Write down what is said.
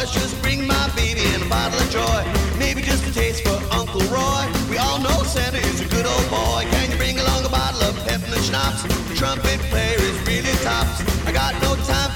boys, just bring my baby and a bottle of joy. Maybe just a taste for Uncle Roy. We all know Santa is a good old boy. Can you bring along a bottle of peppermint schnapps? The trumpet player is really tops. I got no time